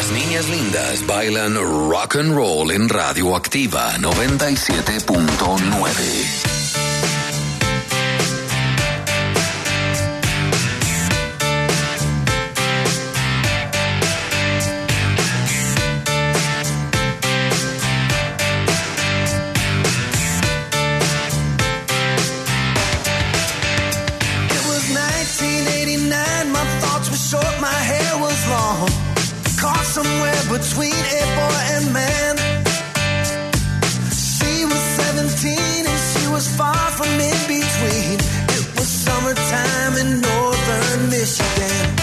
Las niñas lindas bailan rock and roll en Radioactiva 97.9. Somewhere between a boy and man. She was 17 and she was far from in between. It was summertime in northern Michigan.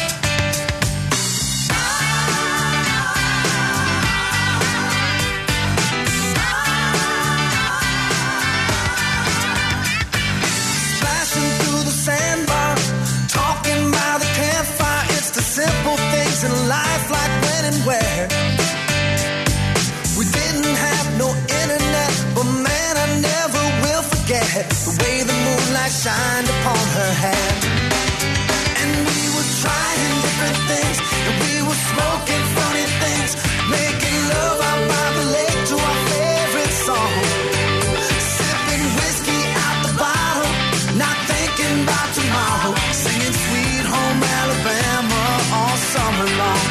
Splashing through the sandbar, talking by the campfire. It's the simple things in life, like when and where. We didn't have no internet, but man, I never will forget the way the moonlight shined upon her hair. And we were trying different things, and we were smoking funny things, making love out by the lake to our favorite song, sipping whiskey out the bottle, not thinking about tomorrow, singing Sweet Home Alabama all summer long.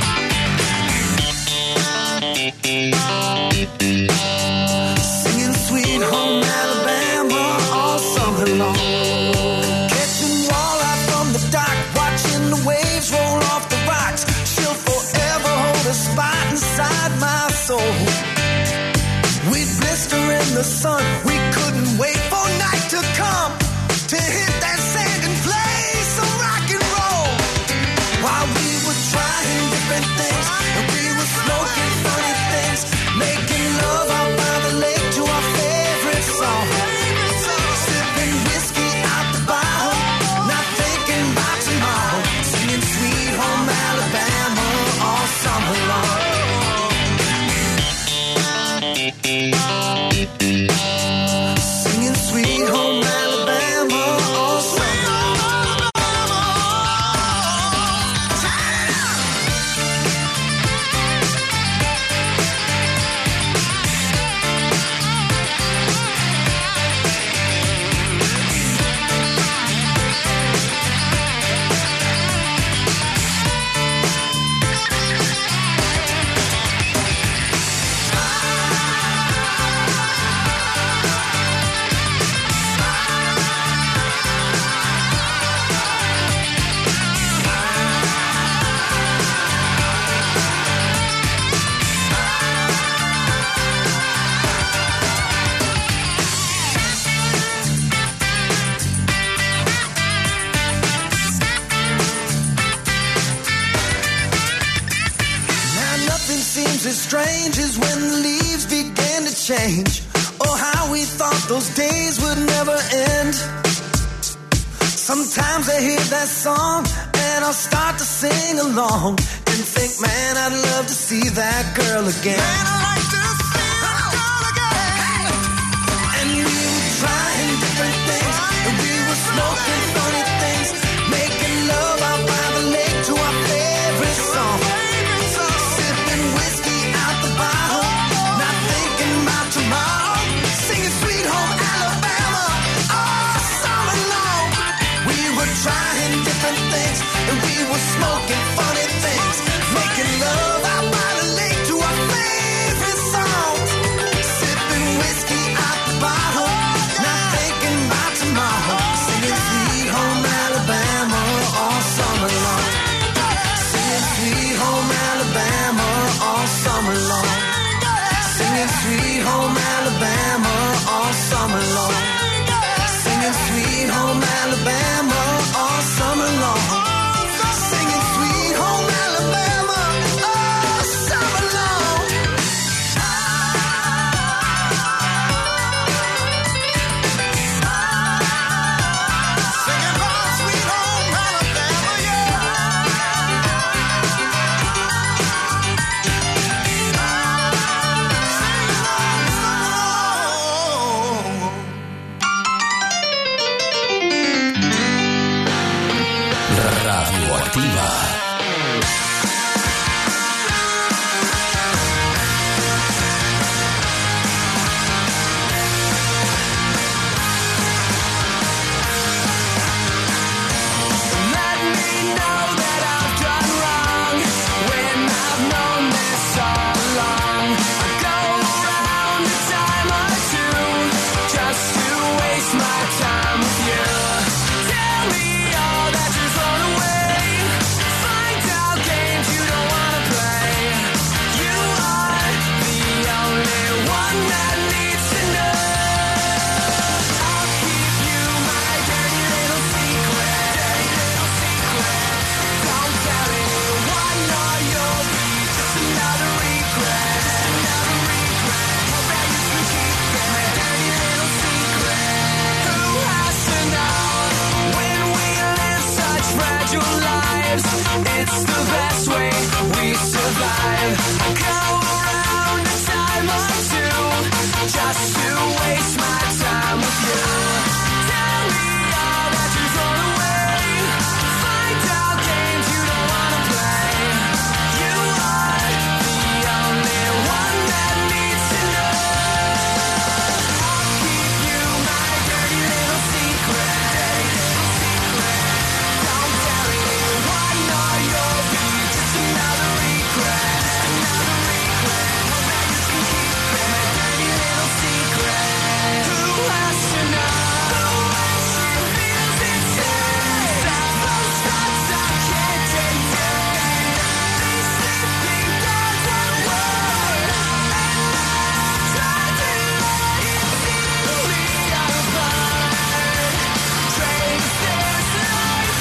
Singing Sweet Home Alabama all summer long. Catching walleye from the dock, watching the waves roll off the rocks. She'll forever hold a spot inside my soul. We'd blister in the sun, we couldn't wait for night to come to hit that sand and play some rock and roll. While we were trying different things, and we were smoking funny things, making love out by the lake to our favorite song, sipping whiskey out the bottle, not thinking about tomorrow, singing Sweet Home Alabama all summer long. Singing Sweet Home Alabama all summer long. As strange as when the leaves began to change. Oh, how we thought those days would never end. Sometimes I hear that song and I'll start to sing along and think, man, I'd love to see that girl again. Man, I'd like to see that girl again. And we were trying different things, and we were smoking funny things, making love out by the lake to our favorite song, sipping whiskey out the bottle, not thinking about tomorrow, singing Sweet Home Alabama all summer long. We were trying different things, and we were smoking funny things, making love out by the lake to our favorite songs, sipping whiskey out the bottle, not thinking about tomorrow, singing Sweet Home Alabama all summer long. Singing Sweet Home Alabama all summer long. Singing Sweet Home Alabama all summer long. Singing Sweet Home Alabama all summer long. Singing Sweet Home Alabama all summer long. Singing about Sweet Home Alabama, yeah. Radioactiva. lives. It's the best way we survive. Go around a time or two just to waste my time with you. Tell me all that you throw away. Find out games you don't wanna play. You are the only one that needs to know. I'll keep you my dirty little secret. Don't tell anyone or you'll be just another regret. Hope that you can keep it, my dirty little secret. Who has to know when she feels inside? Those thoughts I can't deny. These sleeping dogs are worried, and I try to let it easily unfold. Trace this life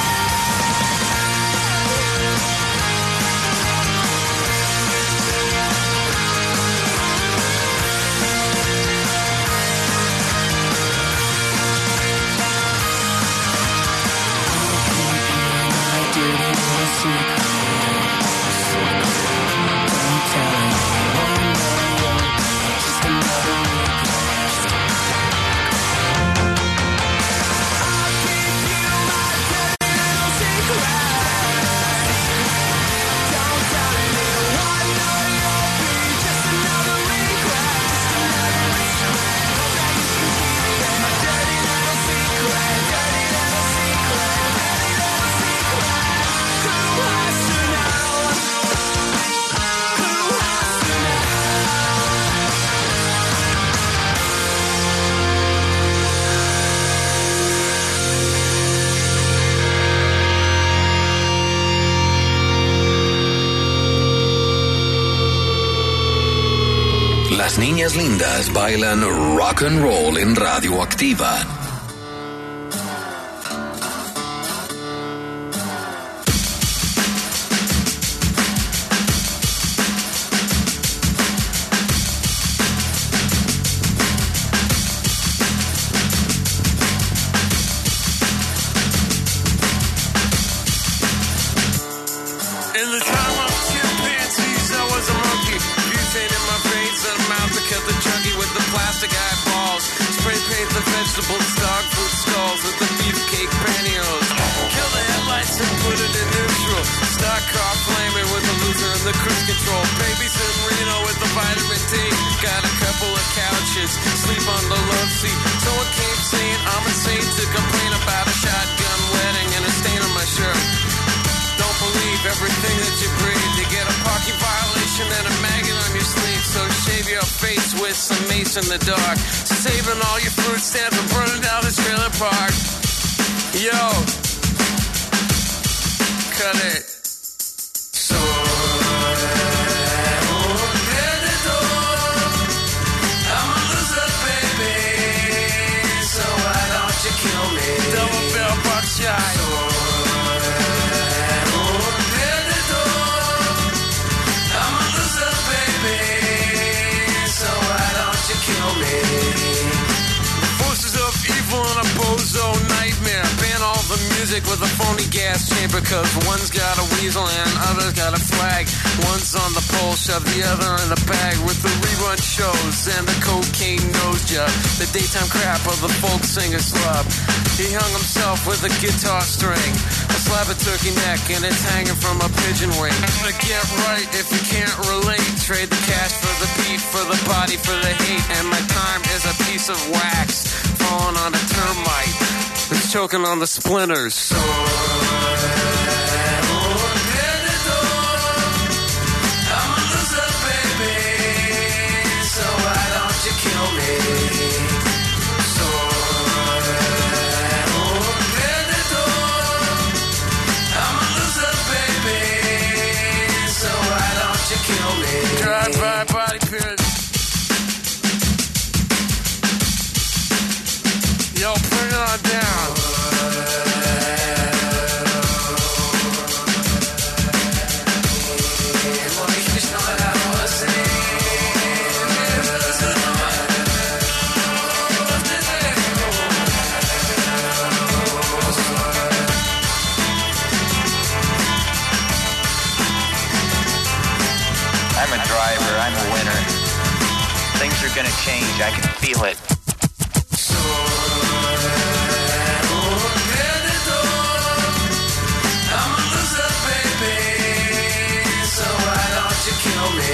Las niñas lindas bailan rock and roll en Radioactiva. In the time of chimpanzees, I was a monkey. Butane in my veins and a mouth to cut the chunky with the plastic eyeballs. Spray paint the vegetables, dog food stalls with the beefcake pantyhose. Kill the headlights and put it in neutral. Stock car flaming with the loser and the cruise control. Babies in Reno with the vitamin D. Got a couple of couches, sleep on the love seat. Someone came saying I'm insane to complain about a shotgun wedding and a stain on my shirt. Don't believe everything that you breathe. You get a parking violation and a maggot on your sleeve. So shave your face with some mace in the dark. Saving all your fruit stands and burning down this trailer park. Yo, cut it. I'm a loser, baby. So why don't you kill me? Double barrel buckshot. Forces of evil and a bozo nightmare. Ban all the music with a phony gas chamber. Cause one's got a weasel and other's got a flag. One's on the pole, shove the other in a bag. With the rerun shows and the cocaine nose job. The daytime crap of the folk singer slub. He hung himself with a guitar string. A slab of turkey neck and it's hanging from a pigeon wing. But get right if you can't relate. Trade the cash for the beat, for the body, for the hate. And my time is a piece of wax falling on a termite. It's choking on the splinters. I'm a loser, baby. So why don't you kill me? I'm a loser, baby. So why don't you kill me? Drive-by body pierce. Yo, bring it on down. time of winter. Things are gonna change. I can feel it. I'm a loser, baby, so why don't you kill me?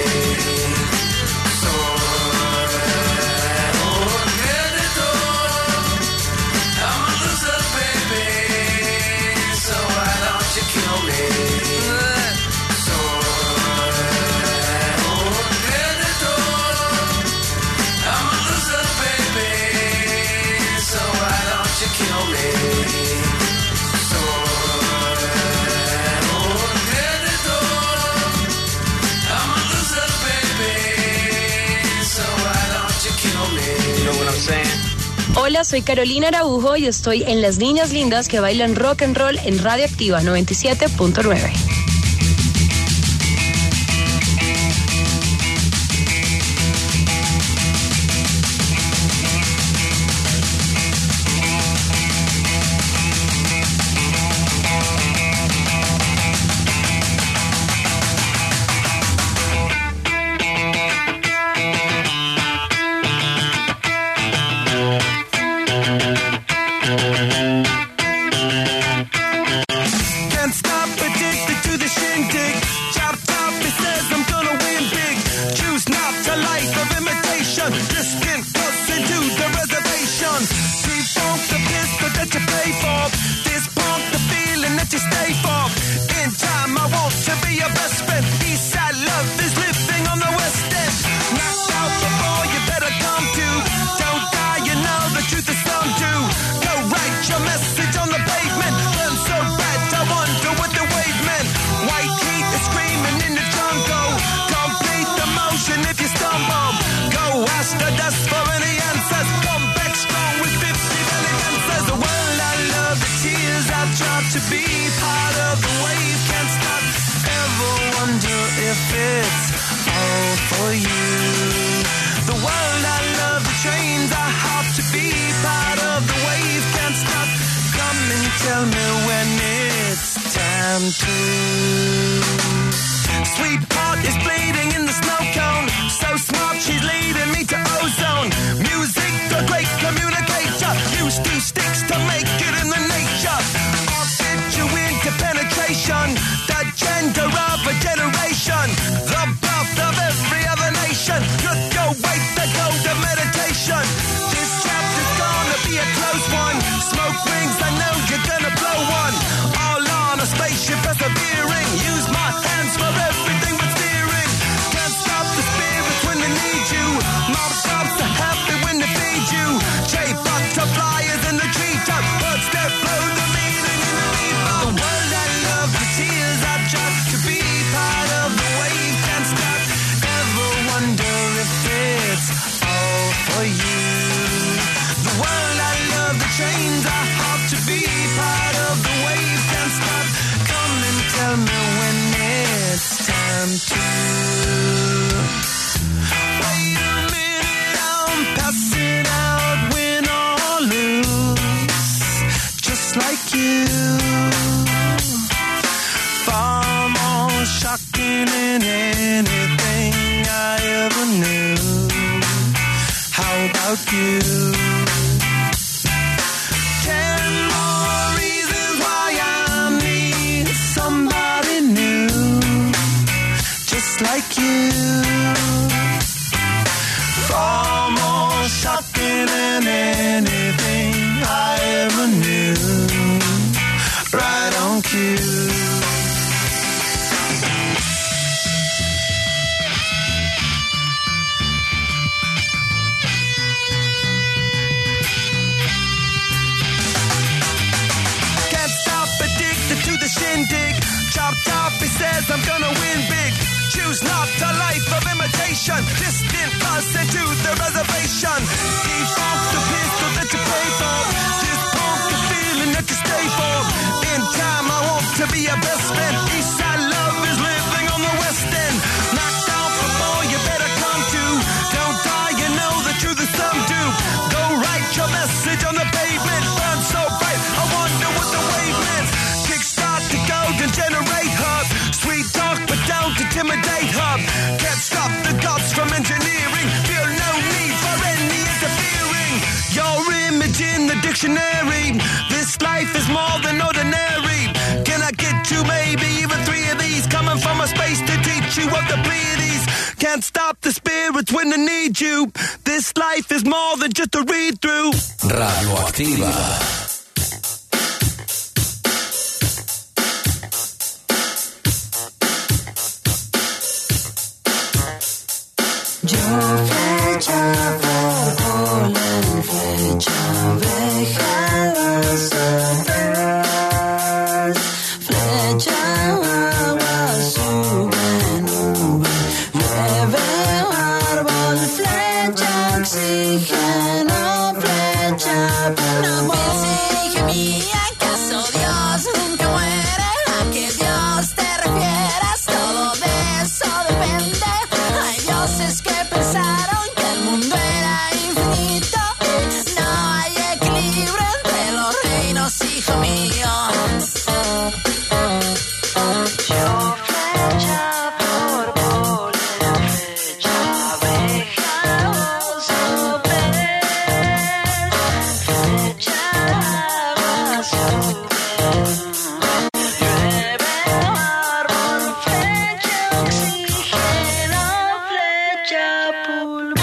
I'm a loser, baby, so why don't you kill me? I'm a loser, baby, so why don't you kill me? I'm a loser, baby, so why don't you kill me? You know what I'm saying? Hola, soy Carolina Araujo y estoy en Las Niñas Lindas que bailan rock and roll en Radio Activa 97.9. Sweetheart is bleeding in the snow cone. So smart, she's leading me to ozone. Music, the great communicator. Used two sticks to make it in the nature. I'll fit you into penetration. The gender of a generation. The birth of every other nation. Could go wait the gold of meditation. This chapter's gonna be a close one. Smoke rings, I know you're gonna blow one. All on a spaceship persevering. Use my hands for everything but steering. Can't stop the spirits when they need you. Mom cops are happy when they feed you. J butterflies in the treetop. Birds that blow the meaning in the rainbow. The world I love, the tears I drop to be part of the wave. Can't stop. Ever wonder if it's all for you. The world I love, the trains I hop to be part of the wave. Can't stop. Come and tell me when it's time to. Wait a minute, I'm passing out, win or lose, just like you. Far more shocking than anything I ever knew. How about you? 10 more reasons why I need somebody new, just like you. Far more shocking than anything I ever knew. Right on cue. Can't stop, addicted to the shindig. Chopped off, he says I'm gonna win big. Choose not a life of imitation. Distant us into the reservation. Default the pistol that you pay for. This pump the feeling that you stay for. In time I want to be your best friend. Eastside love is living on the west end. Knocked out before you better come to. Don't die, you know the truth is some do. Go write your message on the pavement. Burn so bright, I wonder what the wave meant. Kickstart the golden generate hub. Sweet talk but don't intimidate hub. Can't stop the gods can't stop the spirits when they need you. This life is more than just a read-through. Radioactiva. Yo flecha por polen, flecha abeja las aves, flecha agua sube nube, llueve árbol, flecha oxígeno, flecha no pienses, hija mía, ¿acaso Dios nunca muere? ¿A qué Dios te refieres? Todo de eso depende. Hay dioses que pensaron que el mundo era infinito. No hay equilibrio entre los reinos, hijo mío. Yo flecha por polen, flecha abeja sobre, flecha agua sube, llueve árbol, flecha oxígeno, flecha pulmón.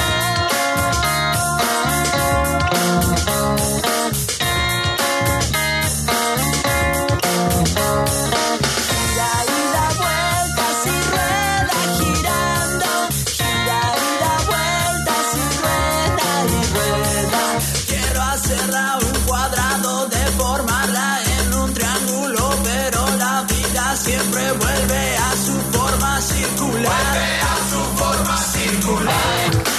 Gira y da vueltas y rueda girando, gira y da vueltas y rueda y rueda. Quiero hacerla un cuadrado, deformarla en un triángulo, pero la vida siempre vuelve a su forma circular. Vuelve a su forma circular.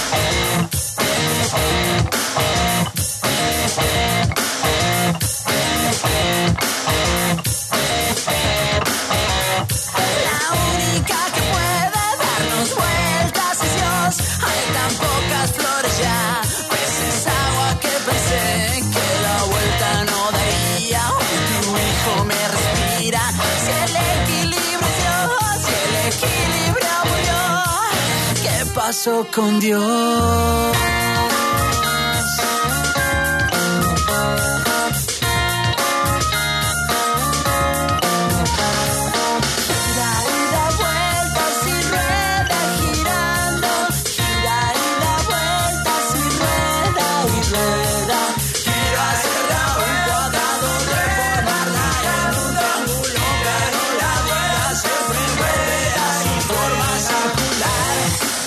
La única que puede darnos vueltas es Dios. Hay tan pocas flores ya, pues es agua que pensé que la vuelta no daría. Hoy tu hijo me respira. Si el equilibrio es Dios, si el equilibrio murió, ¿qué pasó con Dios? Gira y da vueltas y rueda girando, gira y da vueltas y rueda y rueda. Quiero hacerla un cuadrado, deformarla en un triángulo, pero la vida siempre vuelve a su forma circular.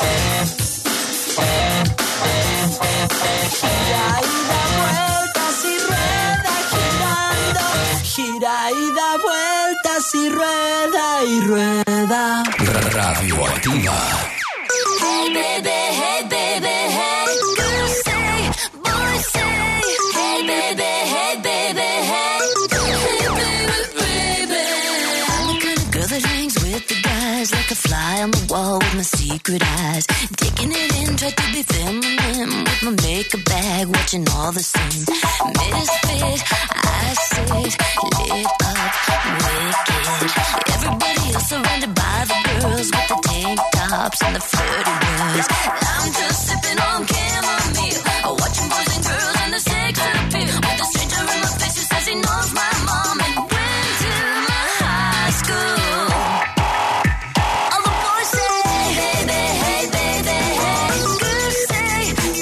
Gira y da vueltas y rueda girando, gira y da vueltas y rueda y rueda. Radioactiva. Hey baby, hey baby, hey. Girls say, boys say. Hey baby, hey baby, hey. Hey baby, baby. I'm the kind of girl that hangs with the guys, like a fly on the wall with my secret eyes. Taking it in, try to be feminine with my makeup bag, watching all the scenes. Misfit, I sit, lit up, wicked. Everybody else surrounded by the girls with the tank tops and the flirty words. I'm just sipping on chamomile, watching boys and girls and the sex appeal. With a stranger in my face who says he knows my mom and went to my high school. All the boys say, hey baby, hey baby, hey. Girls say,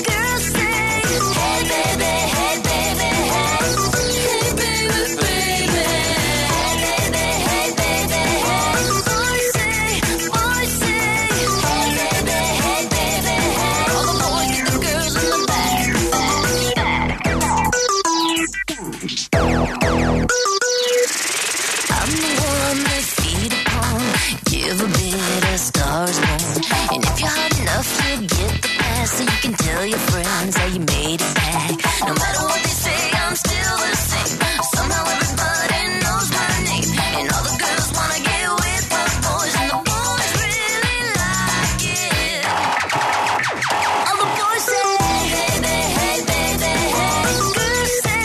hey baby, hey baby, hey. Hey baby, baby. Hey baby, hey baby, hey. Boys say, hey baby, hey baby, hey. All the boys get the girls in the back. I'm the one they feed upon, give a bit of stars born. And if you're hot enough, you'll get the pass, so you can tell your friends how you made it back. No matter what they say, I'm still the same. Somehow everybody knows my name, and all the girls wanna get with the boys, and the boys really like it. All the boys say, hey baby, hey baby, hey. Girls say,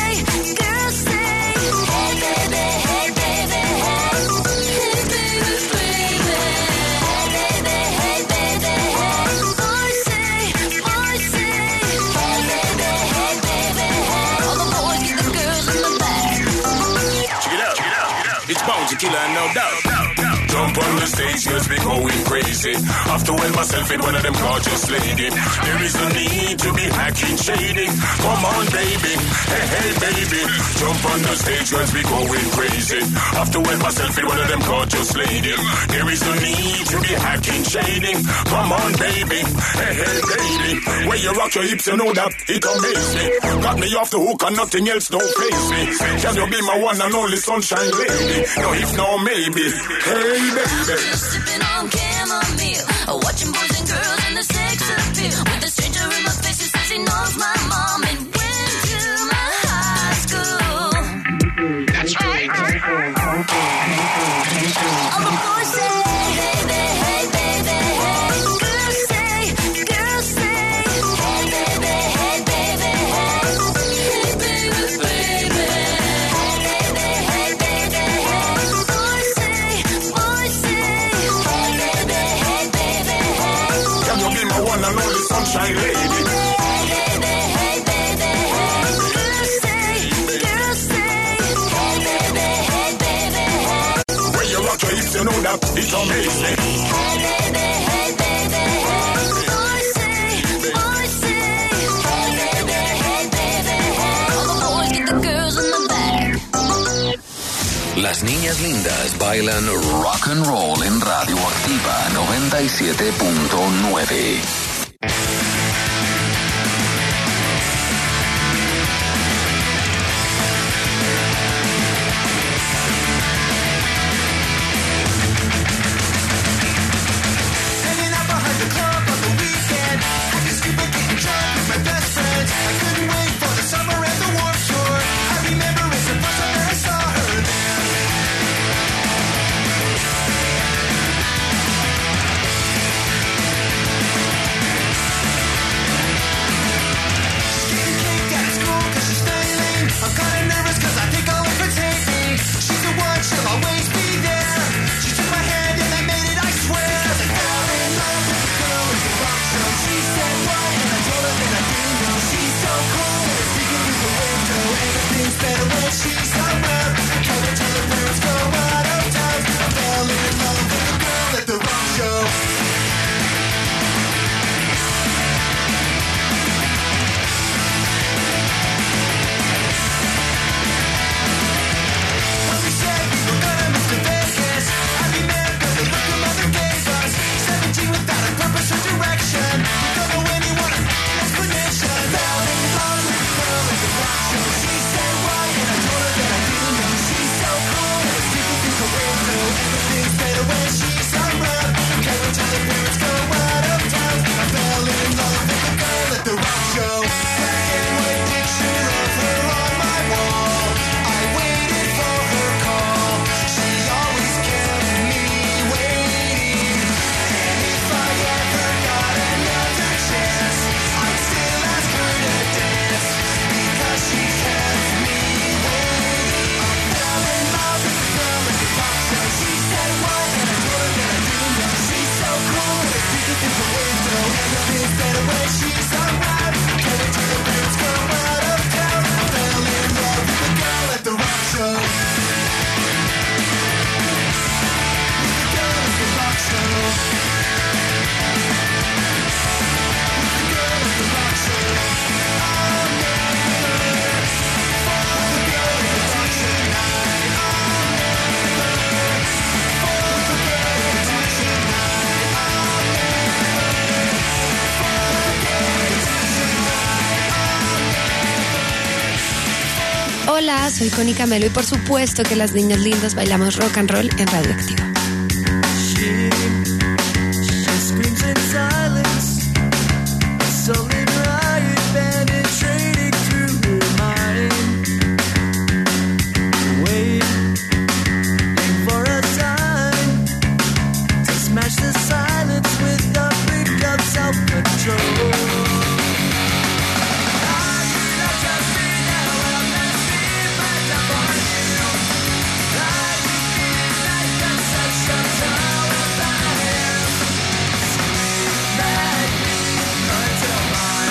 hey baby, hey baby, hey. Hey baby, baby. Hey baby, hey baby, hey. Boys say, hey baby, hey baby, hey. All the boys get the girls in the back. Check it out. It's Bones and Killer and No Doubt. Jump on the stage, girls be going crazy. Have to help myself in one of them gorgeous lady. There is no need to be hacking shady. Come on, baby. Hey, hey, baby. Jump on the stage, girls be going crazy. Have to help myself in one of them gorgeous lady. There is no need to be hacking shady. Come on, baby. Hey, hey, baby. When you rock your hips, you know that it amazes me. Got me off the hook and nothing else don't faze me. Can you be my one and only sunshine lady? No, if no, maybe. Hey, baby. Just sipping on chamomile, watching boys and girls in the sex appeal. With a stranger in my face who says he knows my mom and went to my high school. That's right. All the boys say, hey, baby, hey, baby, hey. Girls say, hey, baby, hey, baby, hey. Hey, baby, baby. Hey, baby, hey, baby, hey. Boys say, hey, baby, hey, baby, hey. Can you be my one and only sunshine lady? Hey, baby, hey, baby, hey. Girls say, hey, baby, hey, baby, hey. When you rock your hips, you know that it's amazing. Hey, baby, hey, baby, hey. Boys say, hey, baby, hey, baby, hey. All the boys get the girls in the back. Las niñas lindas bailan rock and roll en Radio Activa 97.9. Hanging out behind the club on the weekend. Acting stupid, getting drunk with my best friends. I couldn't wait for the summer and the Warped Tour. I remember it's the first time that I saw her there. She's getting kicked out of school 'cause she's failing. I'm kinda nervous 'cause I think I'll overtake me. She's the one, she'll always be there. She took my hand and I made it, I swear. I fell in love with the girl at the rock show. She said what? And I told her that I didn't know. She's so cool, and it's peeking through the window. Everything's better when she's around. Told her till her parents go out of town. I fell in love with the girl at the rock show. When we said we were gonna move to Vegas, I remember the look her mother gave us. 17 without a purpose or direction. We don't know anyone, an explanation. Fell in love with the girl at the rock show. She said what? And I told her that I didn't know. She's so cool, and it's peeking through the window. Everything's better when she's around. Can't wait till the parents go out of town. I fell in love with the girl at the rock show. Black and white picture of her on my wall. I waited for her call. She always kept me waiting. And if I ever got another chance, I'd still ask her to dance. Because she kept me waiting. I fell in love with the girl at the rock show. She said what? And I told her that I didn't know. She's so cool, and it's peeking through the window. Everything's better when she's around. Can't wait till the parents go out of town. I fell in love with the girl at the rock show. With the girl at the rock show. With the girl at the rock show. I'll never. With the girl at the rock show night. I'll never. With the girl at the rock show night. I'll never. Hola, soy Connie Camelo y por supuesto que las niñas lindas bailamos rock and roll en Radio Activa. She screams in silence, a solid riot penetrating through her mind. Waiting for a sign to smash the silence with a brick of self-control. Until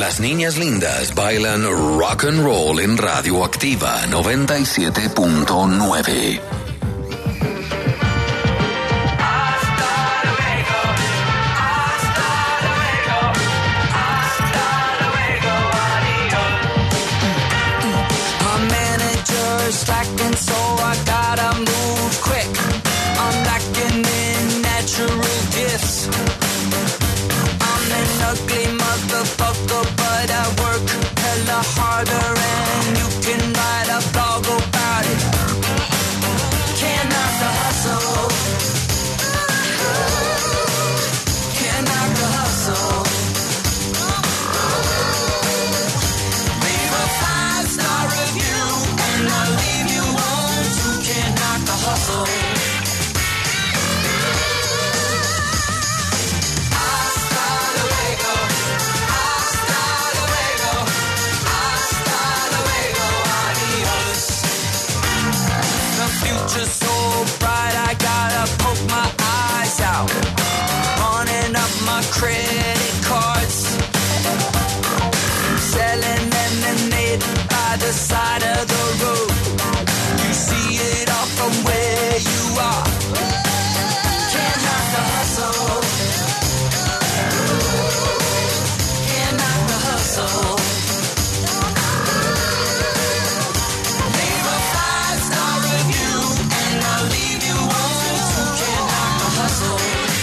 Las niñas lindas bailan rock and roll en Radioactiva 97.9. Slacking, so I gotta move quick. I'm lacking in natural gifts. I'm an ugly motherfucker, but I work hella harder, and you can write a blog about it. Can't knock the hustle. Can't knock the hustle. Leave a 5-star review and I'll leave you alone. You can't knock the hustle. Hasta luego, hasta luego, hasta luego, adios. The future's so bright, I gotta poke my eyes out. Running up my credit cards, selling lemonade by the side of the road. You see it all from where you are. Can't knock the hustle. Can't knock the hustle. Leave a 5-star review and I'll leave you alone. You can't knock the hustle.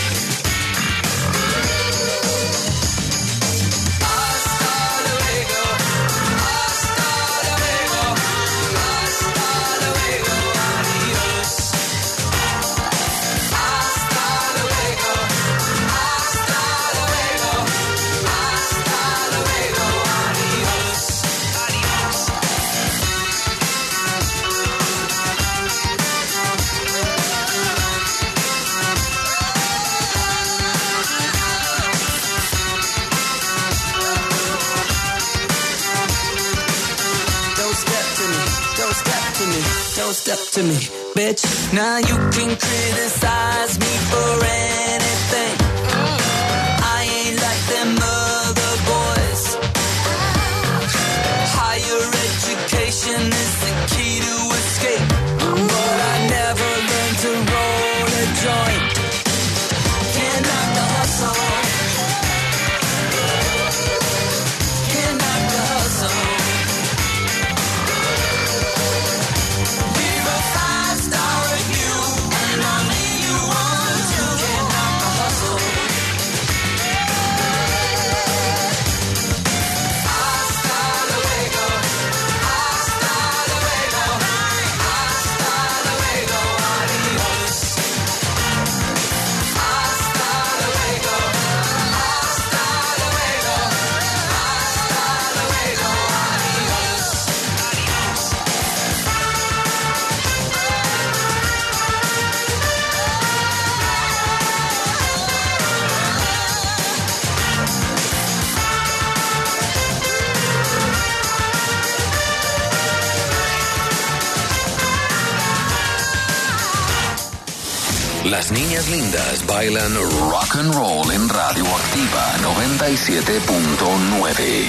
Hasta luego, hasta luego, hasta luego, adios. Hasta luego, hasta luego, hasta luego, adios. Adios. Don't step to me, don't step to me, don't step to me, bitch. Now you can criticize me for anything. I ain't like them other boys. Higher education is the key to escape, but I never learned to roll a joint. Can't knock the hustle. Can't knock the hustle. Leave a 5-star review and I'll leave you on. You can't knock the hustle. Hasta luego, hasta luego, hasta luego, adios. Hasta luego, hasta luego, hasta luego, adios. Las niñas lindas bailan rock and roll en Radioactiva 97.9.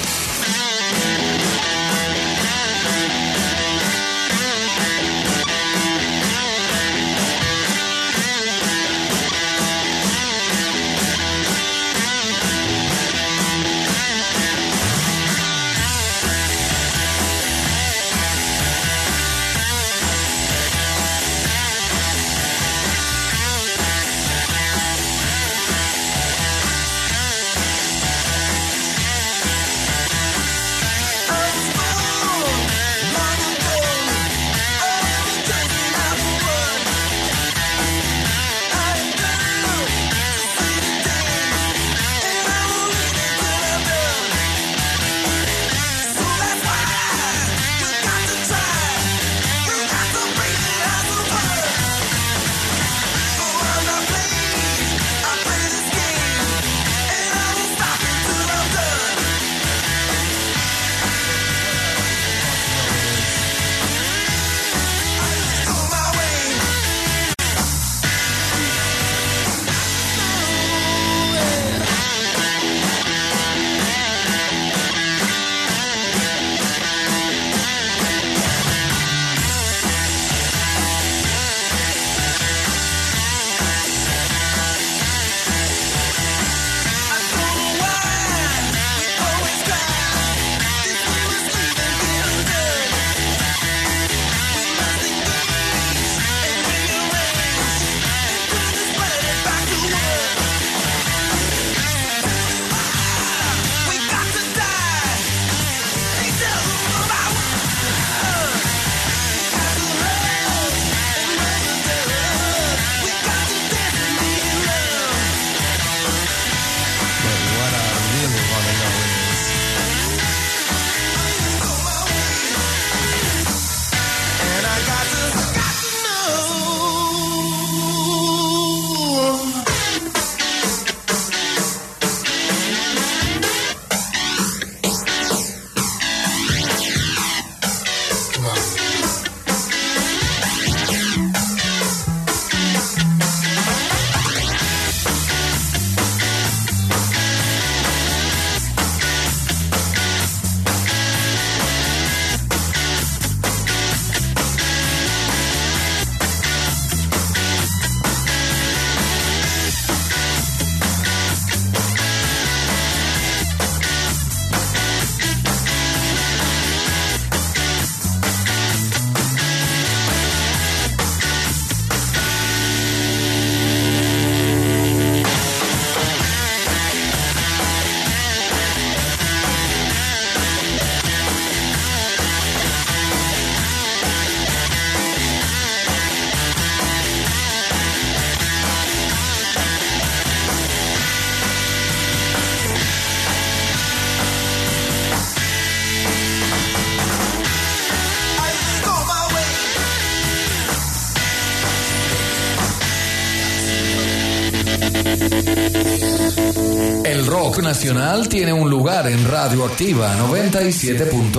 El rock nacional tiene un lugar en Radioactiva 97.9.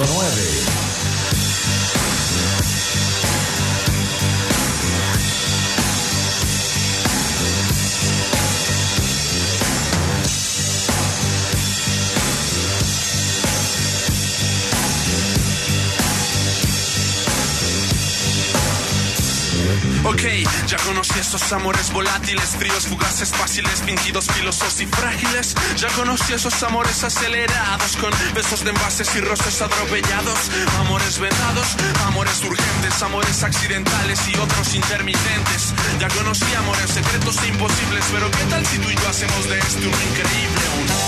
Ok, ya conocí esos amores volátiles, fríos, fugaces, fáciles, fingidos, filosos y frágiles. Ya conocí esos amores acelerados, con besos de envases y roces atropellados. Amores vendados, amores urgentes, amores accidentales y otros intermitentes. Ya conocí amores secretos e imposibles, pero ¿qué tal si tú y yo hacemos de esto un increíble?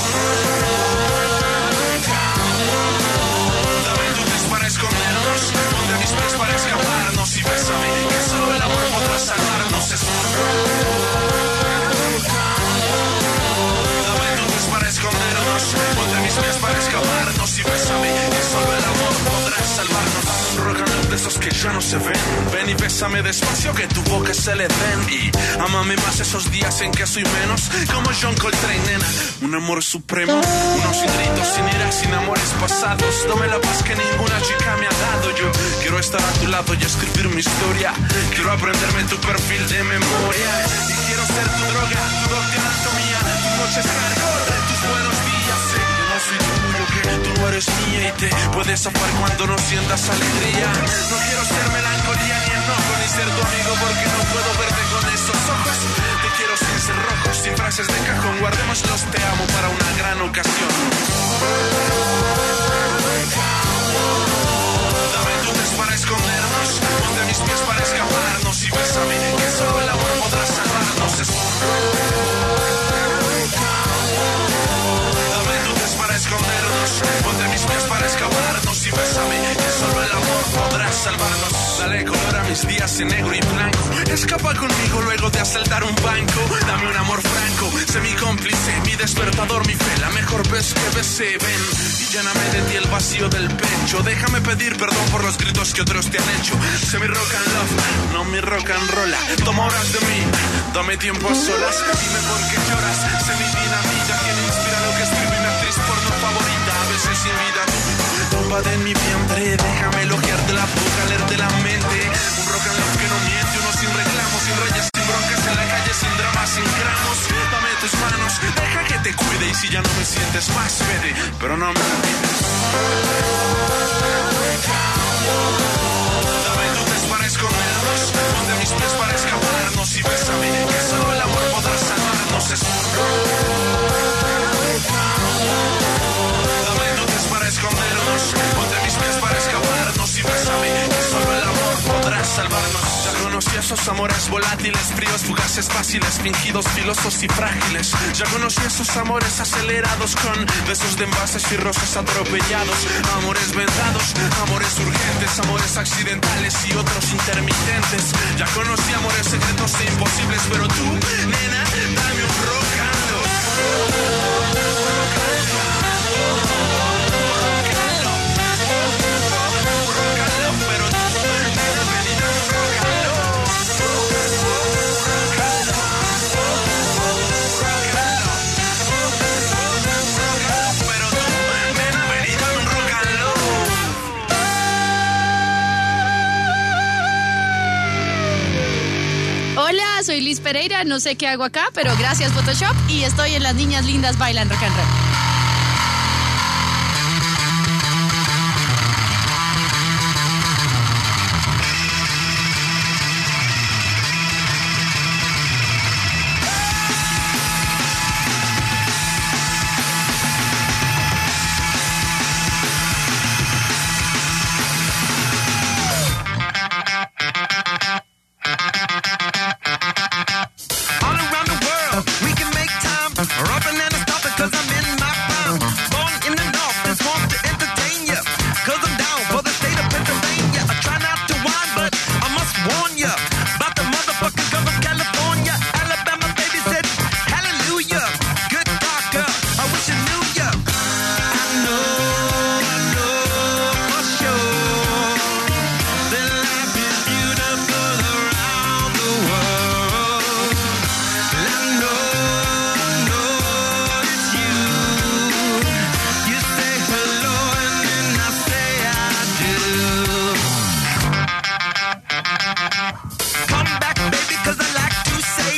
Dame tus pies para escondernos, ponte mis pies para escaparnos y bésame, que solo el amor podrá salvarnos. Dame tus pies para escondernos, ponte mis pies para escaparnos y bésame, que solo el amor podrá salvarnos. Rock and roll de esos que ya no se ven. Ven y bésame despacio, que tu boca se le den. Y amame más esos días en que soy menos, como John Coltrane, nena. Un amor supremo, unos gritos sin ira, sin amores pasados. Dame la paz que ninguna chica me ha dado. Yo quiero estar a tu lado y escribir mi historia. Quiero aprenderme tu perfil de memoria. Y quiero ser tu droga, tu doctrina anatomía, tus noches hardcore, tus buenos días. Sé que no soy tuyo, que tú no eres mía y te puedes zafar cuando no sientas alegría. No quiero ser melancolía ni enojo, ni ser tu amigo porque no puedo verte con esos ojos. Te quiero sin ser rojos, sin frases de cajón. Guardemos los te amo para una gran ocasión. Dame tus pies para escondernos, ponte mis pies para escaparnos y bésame, que solo el amor podrá salvarnos. Dame tus pies para escondernos, ponte mis pies para escaparnos y bésame, que solo el amor podrá salvarnos. Dale color a mis días en negro y blanco. Escapa conmigo luego de asaltar un banco. Dame un amor franco, sé mi cómplice, mi despertador, mi fe. La mejor vez que besé, ven y lléname de ti el vacío del pecho. Déjame pedir perdón por los gritos que otros te han hecho. Sé mi rock and love, no mi rock and roll. Toma horas de mí, dame tiempo a solas. Dime por qué lloras, sé mi dinamita. Quien inspira lo que escribe mi actriz porno favorita. A veces sin vida, tómate en mi vientre. Déjame elogiarte la boca, leerte la mente. Un rock and love que no miente, uno sin reclamos, sin reyes, sin broncas en la calle, sin dramas, sin gramos. Dame tus manos, deja que te cuide. Y si ya no me sientes más, vete, pero no me olvides. Dame tus pies para escondernos, ponte mis pies para escaparnos y bésame, que solo el amor podrá salvarnos. Dame tus pies para escondernos, ponte mis pies para escaparnos y bésame, que solo el amor podrá salvarnos. Ya conocí esos amores volátiles, fríos, fugaces, fáciles, fingidos, filosos y frágiles. Ya conocí esos amores acelerados, con besos de envases y rosas atropellados. Amores vendados, amores urgentes, amores accidentales y otros intermitentes. Ya conocí amores secretos e imposibles, pero tú, nena, dame un rock and roll. Hola, soy Liz Pereira, no sé qué hago acá, pero gracias Photoshop y estoy en Las Niñas Lindas Bailan Rock and Roll. All around the world, we can make time. Or up and then stop it 'cause I'm in my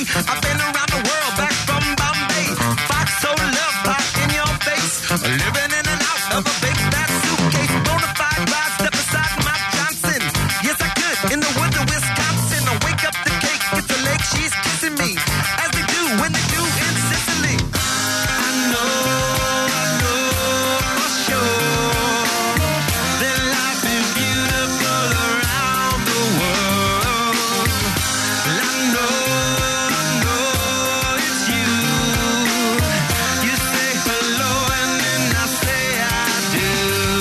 I've been around the world, back from Bombay. Fox so love pop in your face. Living in and out of a big fat suitcase. Bonafide ride, step aside my Johnson. Yes, I could, in the woods of Wisconsin. I wake up the cake, it's a lake, she's kissing me. As they do when they do in Sicily. I know for sure that life is beautiful around the world. I know it's you. You say hello and then I say I do.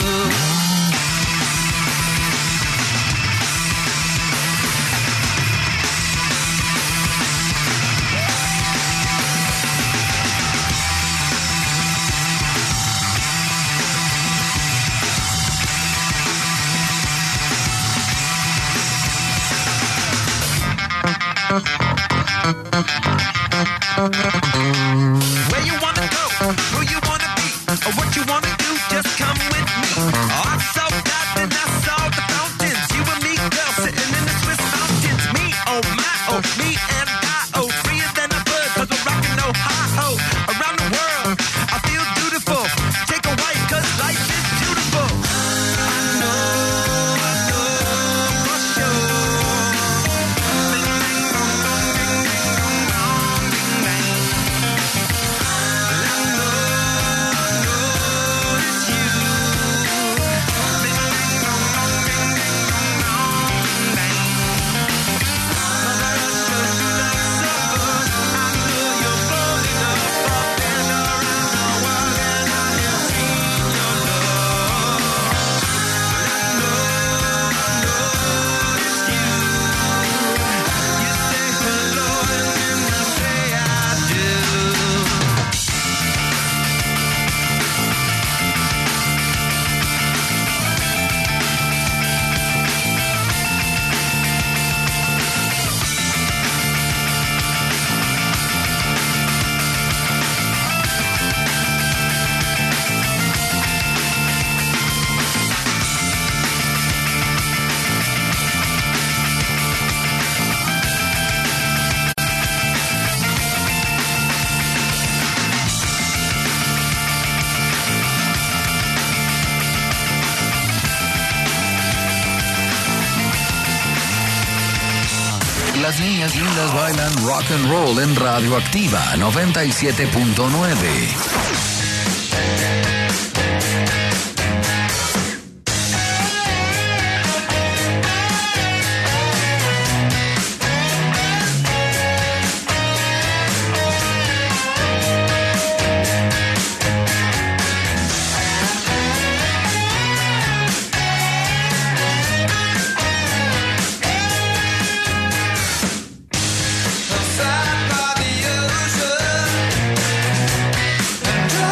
Where you wanna go, who you wanna be, or what you wanna do, just come with me. I saw that, then I saw the fountains. You and me, girl, sitting in the Swiss mountains. Me, oh my, oh, me and I, oh, freer than a bird, cause we're rockin' no hi-ho. Around the world, I feel dutiful. Take a white, cause life is beautiful. I know for sure. Ding, ding, dong, dong, ding, ding, dong, dong, ding, dang. I know it's you. Ding, ding, dong, dong, ding, ding, dong, dong, ding, dang. Mother Russia, do not suffer. I know you're bold enough. I've been around the world and I have seen your love. I know it's you. You say hello and then I say I do. Las niñas lindas bailan rock and roll en Radioactiva 97.9. Side by the ocean,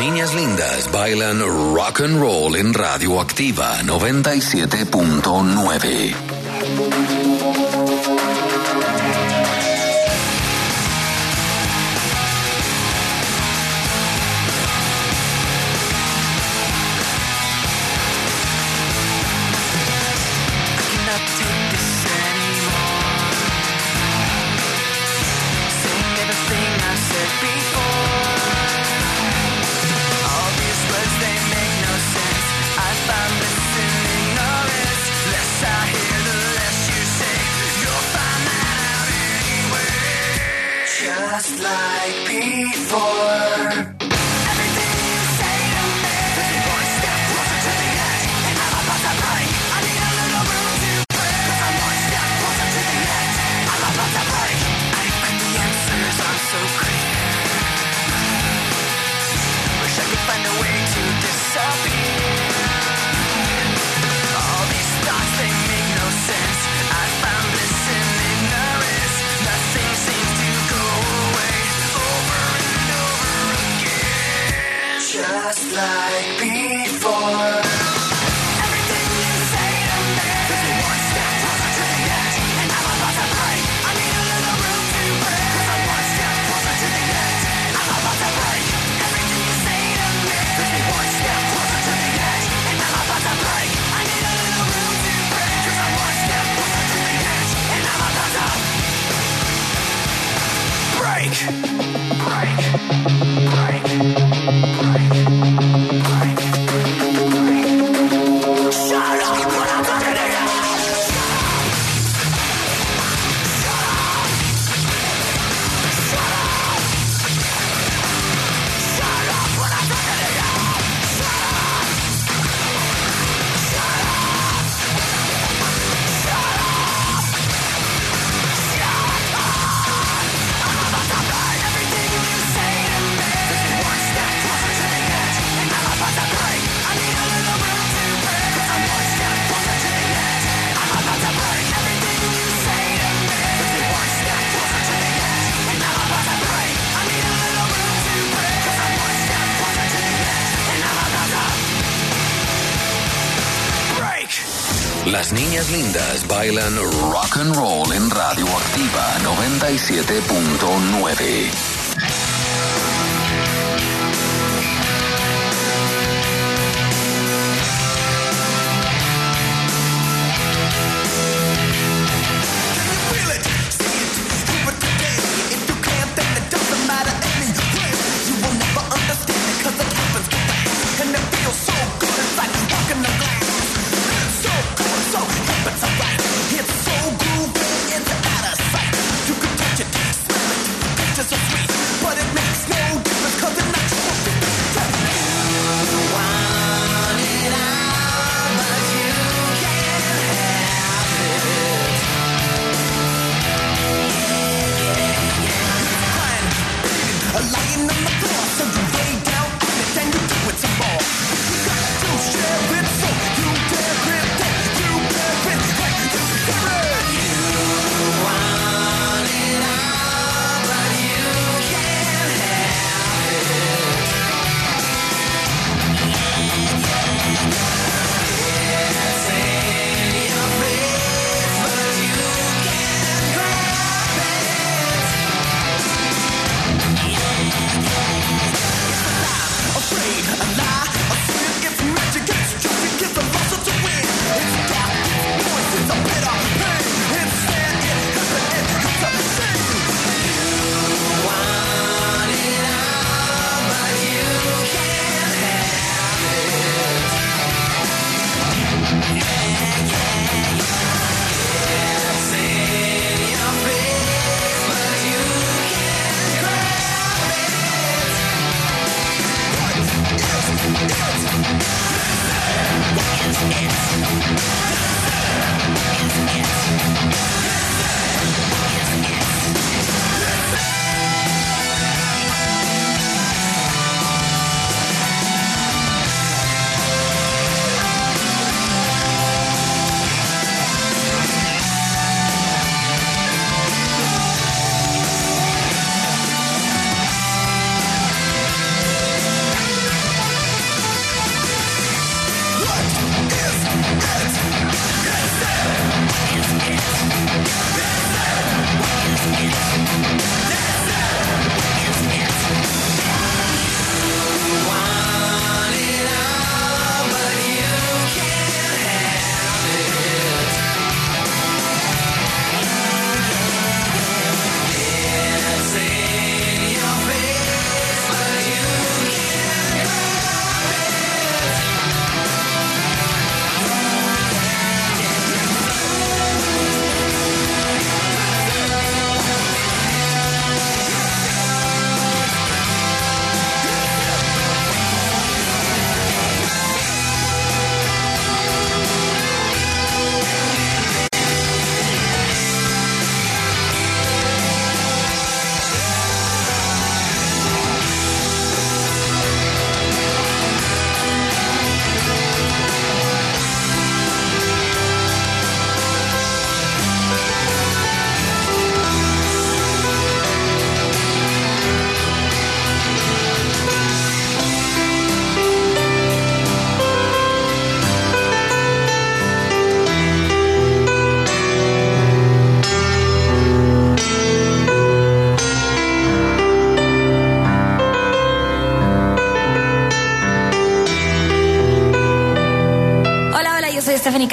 niñas lindas bailan rock and roll en Radioactiva 97.9. Just like before. Everything you say to me is one step closer to the edge, and I'm about to break. I need a little room to breathe. 'Cause I'm one step closer to the edge. I'm about to break. I find the answers are so clear. Wish I could find a way to disappear. All these thoughts, they make no sense. I found bliss in ignorance. Nothing seems to go away over and over again. Just like before. Everything you say to me is one step closer to the edge, and I'm about to break. I need a little room to breathe. 'Cause I'm one step closer to the edge. I'm about to break. Everything you say to me is one step closer to the edge, and I'm about to break. I need a little room to breathe. 'Cause I'm one step closer to the edge, and I'm about to break. Break. Break. Break. Break. Shut up when I'm talking to you. Shut up. Shut up. Shut up when I'm talking to you. Shut up. Shut up. Shut up. Shut up. I'm about to burn everything you say to me. One step closer to the edge, and I'm about to break. I need a little room to breathe. 'Cause I'm one step closer to the edge. I'm about to break everything you say to me. One step closer to the edge, and I'm about to break. I need a little room to breathe. 'Cause I'm one step closer to the edge, and I'm about to break. Las niñas lindas bailan rock and roll en Radioactiva 97.9. Feel it, see it, prove it today. If you can't, then it doesn't matter anyway. You will never understand it 'cause it happens too fast. And it feels so good, it's like walking the glass. It's so good, so hip, it's alright. It's so groovy, it's out of sight. You can touch it, smell it, taste it so sweet.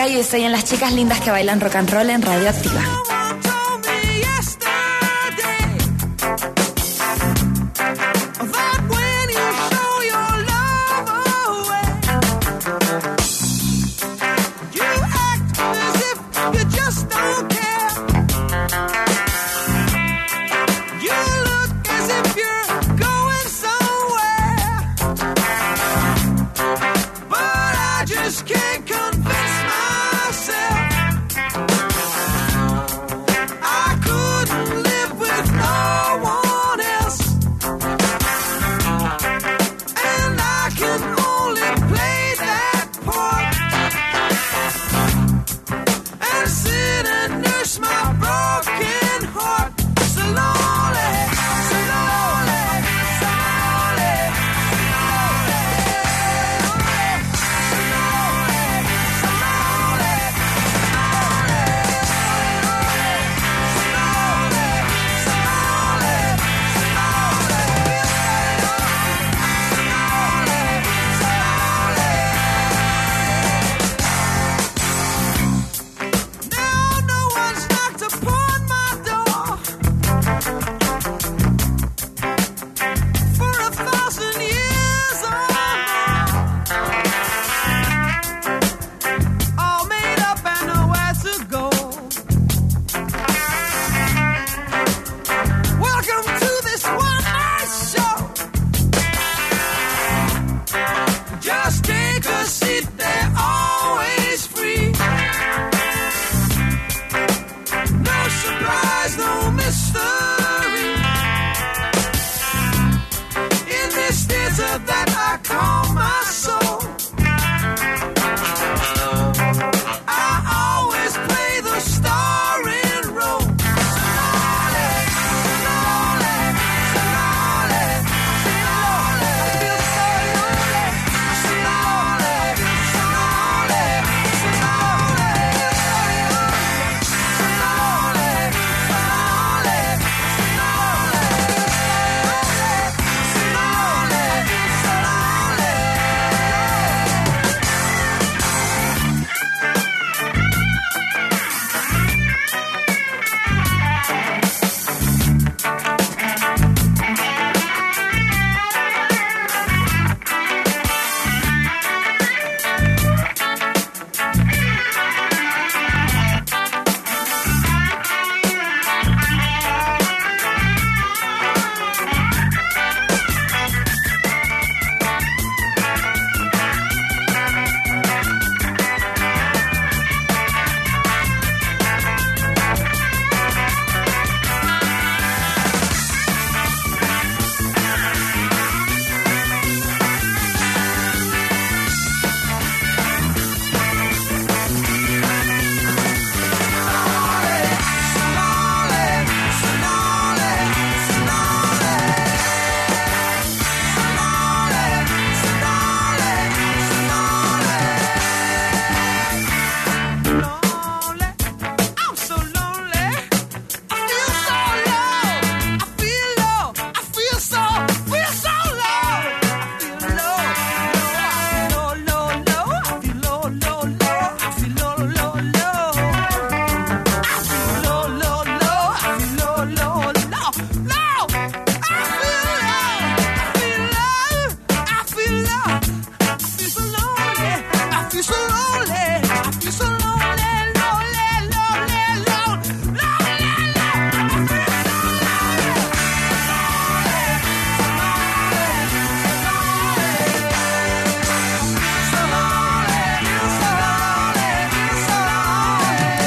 y estoy en Las Chicas Lindas que Bailan Rock and Roll en Radio Activa.